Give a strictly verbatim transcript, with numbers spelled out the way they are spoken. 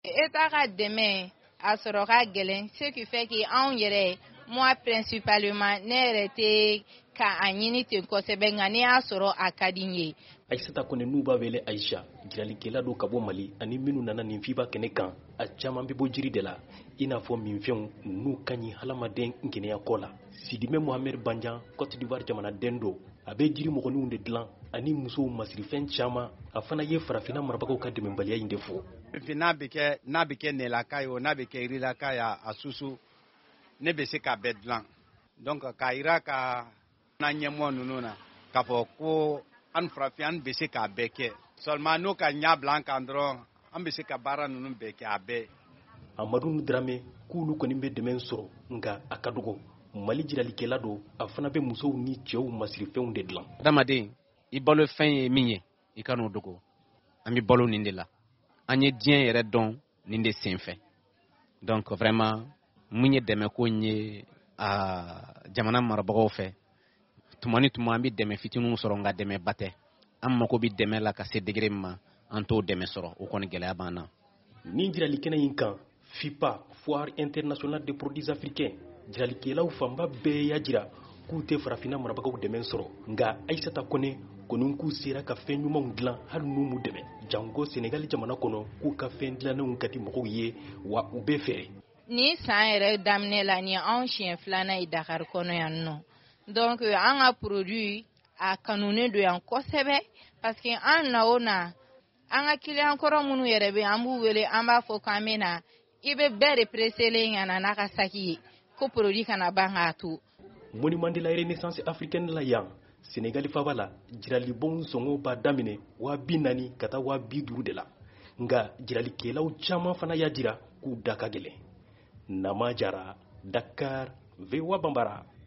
État ka dɛmɛ a sɔrɔ ka gɛlɛn ce qui fait que anw yɛrɛ moi principalement ne yɛrɛ tɛ ka a ɲini ten kosɛbɛ nka ne y'a sɔrɔ a ka di n ye. Aïssata Kone n'u b'a wele Aïcha jiralikɛla don ka bɔ Mali ani minnu nana nin fiba kɛnɛ kan a caman bɛ bɔ jiri de la i n'a fɔ minfɛnw n'u ka ɲi hadamaden kɛnɛya kɔ la. Sidimɛ Mohamed Banjan Côte d'Ivoire jamanaden don a bɛ jiri mɔgɔninw de dilan ani musow masirifɛn caman a fana ye farafinna marabagaw ka dɛmɛbaliya in de fɔ. N'a bɛ kɛ n'a bɛ kɛ nɛlaka ye o n'a bɛ kɛ yirilaka ye a susu ne bɛ se k'a bɛɛ dilan donc k'a yira ka n'an ɲɛmɔgɔ ninnu na k'a fɔ ko an farafin an bɛ se k'a bɛɛ kɛ seulement n'o ka ɲɛ bila an kan dɔrɔn an bɛ se ka baara ninnu bɛɛ kɛ a bɛɛ. Amadou Dramé k'olu kɔni bɛ dɛmɛ sɔrɔ nka a ka dɔgɔ Mali jiralikɛla don a fana bɛ musow ni cɛw masirifɛnw de dilan. Adamaden i balo fɛn ye min ye i ka n'o dogo an bɛ balo nin de la an ye diɲɛ yɛrɛ dɔn nin de senfɛ donc vraiment mun ye dɛmɛ ko ye a jamana marabagaw fɛ tuma ni tuma an bɛ dɛmɛ fitininw sɔrɔ nka dɛmɛ ba tɛ an mako bɛ dɛmɛ la ka se degré min ma an t'o dɛmɛ sɔrɔ o kɔni gɛlɛya b'an na. Nin jiralikɛnɛ in kan FIPA Foire Internationale des Produits Africains jiralikɛlaw fanba bɛɛ y'a jira k'u tɛ farafinna marabagaw dɛmɛ sɔrɔ nka Aïssata Kone kɔni k'u sera ka fɛn ɲumanw dilan hali n'u m'u dɛmɛ jango Sénégal jamana kɔnɔ k'u ka fɛn dilannenw ka di mɔgɔw ye wa u bɛ fɛɛrɛ. Ni san yɛrɛ daminɛ la ni anw siɲɛ filanan ye Dakar kɔnɔ yan nɔ donc an ka produit a kanunen don yan kosɛbɛ parce que an na o na an ka client kɔrɔ minnu yɛrɛ bɛ an b'u wele an b'a fɔ k'an bɛ na i bɛ bɛɛ de presser ka na n'a ka saki ye ko produit kana ban k'a to. Monument de la Renaissance africaine la yan Sénégal faba la jiralibon sɔngɔ b'a daminɛ waa bi naani ka taa waa bi duuru de la nka jiralikɛlaw caman fana y'a jira k'u da ka gɛlɛn. Nama Jara, Dakar, V O A Bambara.